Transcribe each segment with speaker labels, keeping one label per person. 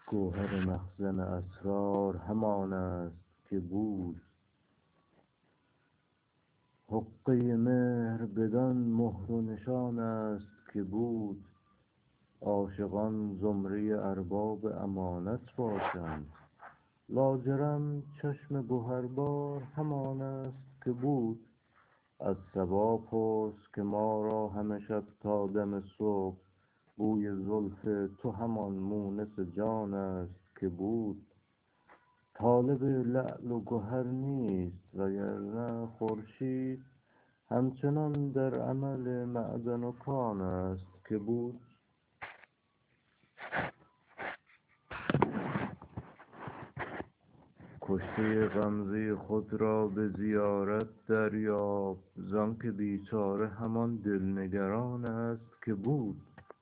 Speaker 1: گوهر مخزن اسرار همان است که بود. حقه مهر بدان مهر و نشان است که بود. عاشقان زمره ارباب امانت باشند. لاجرم چشم گهربار همان است که بود. از صبا پرس که ما را همه شب تا دم صبح بوی زلف تو همان مونس جان است که بود. طالب لعل و گهر نیست وگرنه خورشید همچنان در عمل معدن و کان است که بود. کشته غمزه خود را به زیارت دریاب، زانکه بیچاره همان دلنگران است که بود.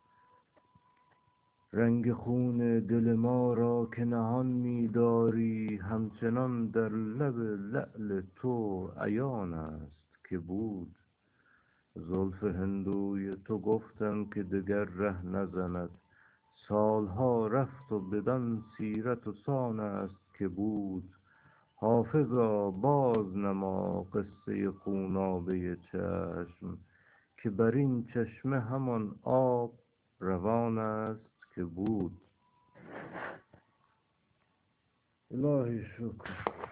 Speaker 1: رنگ خون دل ما را که نهان می‌داری، همچنان در لب لعل تو عیان است که بود. زلف هندوی تو گفتم که دگر ره نزند، سالها رفت و بدان سیرت و سان است که بود. حافظا باز نما قصه خونابه چشم، که بر این چشمه همان آب روان است که بود. الهی شکر.